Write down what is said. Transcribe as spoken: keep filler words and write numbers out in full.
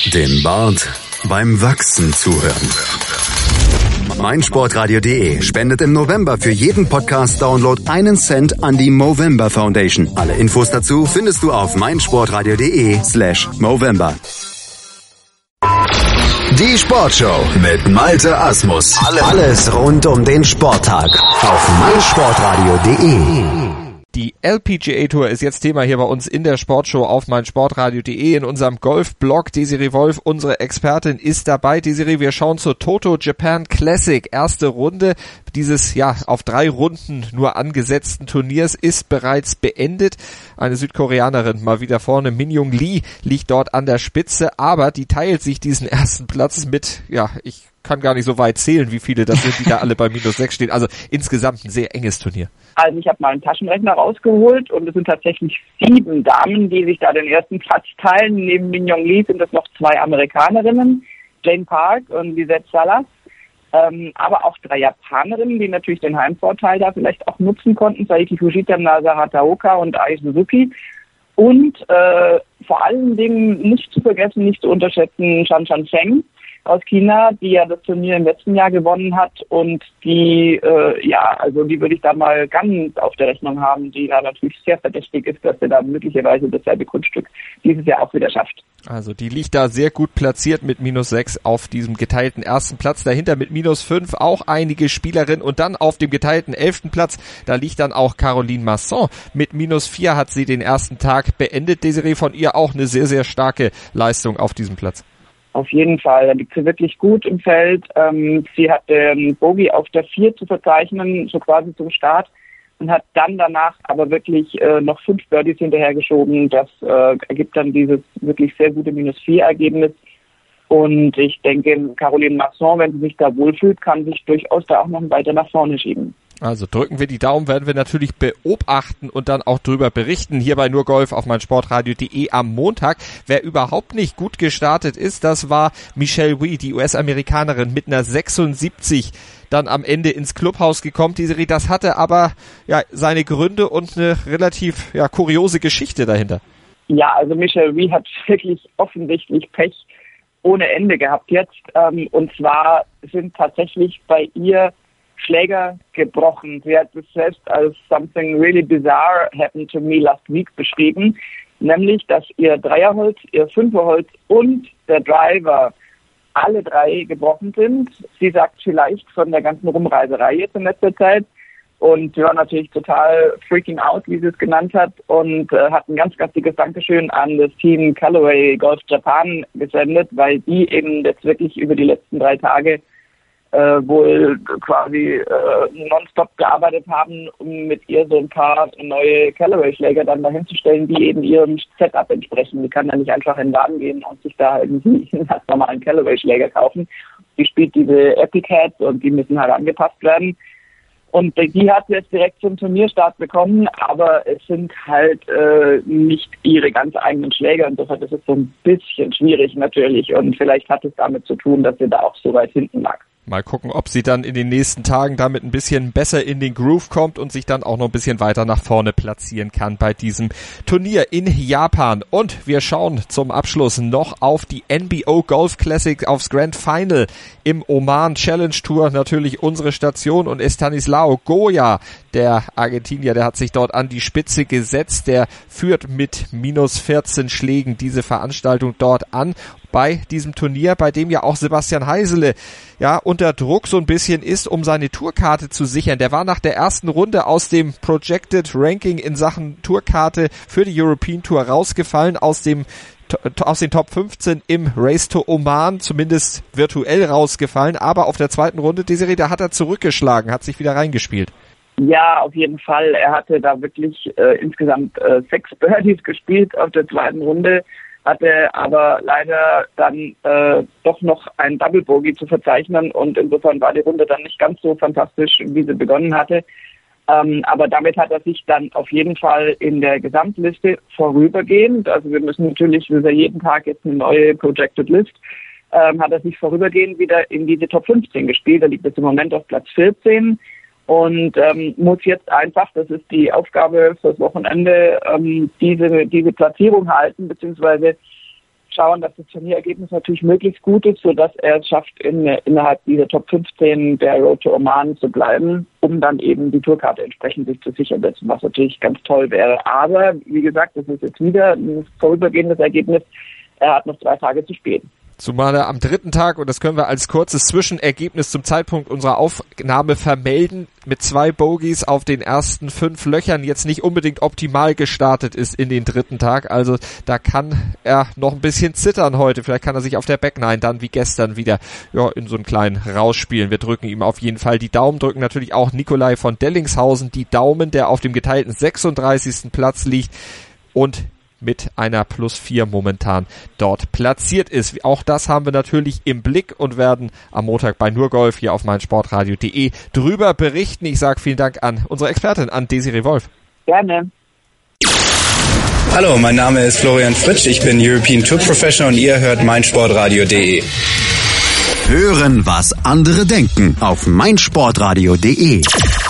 Dem Bart beim Wachsen zuhören. meinsportradio punkt de spendet im November für jeden Podcast-Download einen Cent an die Movember Foundation. Alle Infos dazu findest du auf meinsportradio punkt de slash Movember. Die Sportshow mit Malte Asmus. Alles rund um den Sporttag auf meinsportradio punkt de. Die L P G A Tour ist jetzt Thema hier bei uns in der Sportshow auf meinsportradio punkt de in unserem Golf-Blog. Desiree Wolf, unsere Expertin, ist dabei. Desiree, wir schauen zur Toto Japan Classic. Erste Runde dieses ja auf drei Runden nur angesetzten Turniers ist bereits beendet. Eine Südkoreanerin mal wieder vorne. Min Young Lee liegt dort an der Spitze, aber die teilt sich diesen ersten Platz mit, ja, ich kann gar nicht so weit zählen, wie viele das sind, die da alle bei minus sechs stehen. Also insgesamt ein sehr enges Turnier. Also ich habe mal einen Taschenrechner rausgeholt und es sind tatsächlich sieben Damen, die sich da den ersten Platz teilen. Neben Min Young Lee sind es noch zwei Amerikanerinnen, Jane Park und Lisette Salas. Ähm, aber auch drei Japanerinnen, die natürlich den Heimvorteil da vielleicht auch nutzen konnten. Saiki Fujita, Nasa Hataoka und Ai Suzuki. Und äh, vor allen Dingen nicht zu vergessen, nicht zu unterschätzen, Shan Shan Feng aus China, die ja das Turnier im letzten Jahr gewonnen hat und die, äh, ja, also die würde ich da mal ganz auf der Rechnung haben, die da natürlich sehr verdächtig ist, dass sie da möglicherweise dasselbe Kunststück dieses Jahr auch wieder schafft. Also die liegt da sehr gut platziert mit minus sechs auf diesem geteilten ersten Platz. Dahinter mit minus fünf auch einige Spielerinnen und dann auf dem geteilten elften Platz, da liegt dann auch Caroline Masson. Mit minus vier hat sie den ersten Tag beendet. Desiree, von ihr auch eine sehr, sehr starke Leistung auf diesem Platz. Auf jeden Fall, da liegt sie wirklich gut im Feld. Ähm, sie hat den Bogey auf der vier zu verzeichnen, so quasi zum Start, und hat dann danach aber wirklich äh, noch fünf Birdies hinterhergeschoben. Das äh, ergibt dann dieses wirklich sehr gute minus vier Ergebnis. Und ich denke, Caroline Masson, wenn sie sich da wohlfühlt, kann sich durchaus da auch noch weiter nach vorne schieben. Also drücken wir die Daumen, werden wir natürlich beobachten und dann auch drüber berichten. Hier bei Nur Golf auf meinsportradio punkt de am Montag. Wer überhaupt nicht gut gestartet ist, das war Michelle Wie, die U S-Amerikanerin mit einer sechsundsiebzig dann am Ende ins Clubhaus gekommen. Diese, das hatte aber ja seine Gründe und eine relativ ja kuriose Geschichte dahinter. Ja, also Michelle Wie hat wirklich offensichtlich Pech ohne Ende gehabt jetzt. Ähm, und zwar sind tatsächlich bei ihr Schläger gebrochen. Sie hat es selbst als something really bizarre happened to me last week beschrieben, nämlich, dass ihr Dreierholz, ihr Fünferholz und der Driver alle drei gebrochen sind. Sie sagt vielleicht von der ganzen Rumreiserei jetzt in letzter Zeit und sie war natürlich total freaking out, wie sie es genannt hat, und äh, hat ein ganz, ganz dickes Dankeschön an das Team Callaway Golf Japan gesendet, weil die eben jetzt wirklich über die letzten drei Tage Äh, wohl quasi äh, nonstop gearbeitet haben, um mit ihr so ein paar neue Callaway-Schläger dann dahin zu stellen, die eben ihrem Setup entsprechen. Die kann dann nicht einfach in den Laden gehen und sich da irgendwie einen ganz normalen Callaway-Schläger kaufen. Die spielt diese Epic-Hats und die müssen halt angepasst werden. Und die hat jetzt direkt zum Turnierstart bekommen, aber es sind halt äh, nicht ihre ganz eigenen Schläger. Insofern ist es so ein bisschen schwierig natürlich und vielleicht hat es damit zu tun, dass sie da auch so weit hinten lag. Mal gucken, ob sie dann in den nächsten Tagen damit ein bisschen besser in den Groove kommt und sich dann auch noch ein bisschen weiter nach vorne platzieren kann bei diesem Turnier in Japan. Und wir schauen zum Abschluss noch auf die N B O Golf Classic, aufs Grand Final im Oman Challenge Tour. Natürlich unsere Station, und Estanislao Goya, der Argentinier, der hat sich dort an die Spitze gesetzt. Der führt mit minus vierzehn Schlägen diese Veranstaltung dort an. Bei diesem Turnier, bei dem ja auch Sebastian Heisele ja unter Druck so ein bisschen ist, um seine Tourkarte zu sichern. Der war nach der ersten Runde aus dem Projected Ranking in Sachen Tourkarte für die European Tour rausgefallen, aus dem aus den Top fünfzehn im Race to Oman, zumindest virtuell rausgefallen, aber auf der zweiten Runde, Desiree, da hat er zurückgeschlagen, hat sich wieder reingespielt. Ja, auf jeden Fall. Er hatte da wirklich äh, insgesamt äh, sechs Birdies gespielt auf der zweiten Runde, hatte aber leider dann äh, doch noch ein Double Bogey zu verzeichnen und insofern war die Runde dann nicht ganz so fantastisch, wie sie begonnen hatte. Ähm, aber damit hat er sich dann auf jeden Fall in der Gesamtliste vorübergehend, also wir müssen natürlich, wir sehen jeden Tag jetzt eine neue Projected List, ähm, hat er sich vorübergehend wieder in diese Top fünfzehn gespielt. Er liegt jetzt im Moment auf Platz vierzehn. Und ähm, muss jetzt einfach, das ist die Aufgabe fürs Wochenende, ähm, diese diese Platzierung halten, beziehungsweise schauen, dass das Turnierergebnis natürlich möglichst gut ist, sodass er es schafft, in, innerhalb dieser Top fünfzehn der Road to Oman zu bleiben, um dann eben die Tourkarte entsprechend sich zu sichern, was natürlich ganz toll wäre. Aber wie gesagt, das ist jetzt wieder ein vorübergehendes Ergebnis. Er hat noch zwei Tage zu spielen. Zumal er am dritten Tag, und das können wir als kurzes Zwischenergebnis zum Zeitpunkt unserer Aufnahme vermelden, mit zwei Bogies auf den ersten fünf Löchern jetzt nicht unbedingt optimal gestartet ist in den dritten Tag. Also da kann er noch ein bisschen zittern heute. Vielleicht kann er sich auf der Back Nine dann wie gestern wieder ja, in so einen kleinen rausspielen. Wir drücken ihm auf jeden Fall die Daumen, drücken natürlich auch Nikolai von Dellingshausen die Daumen, der auf dem geteilten sechsunddreißigsten Platz liegt und mit einer Plus vier momentan dort platziert ist. Auch das haben wir natürlich im Blick und werden am Montag bei Nur Golf hier auf meinsportradio punkt de drüber berichten. Ich sage vielen Dank an unsere Expertin, an Desiree Wolf. Gerne. Hallo, mein Name ist Florian Fritsch, ich bin European Tour Professional und ihr hört meinsportradio punkt de. Hören, was andere denken auf meinsportradio punkt de.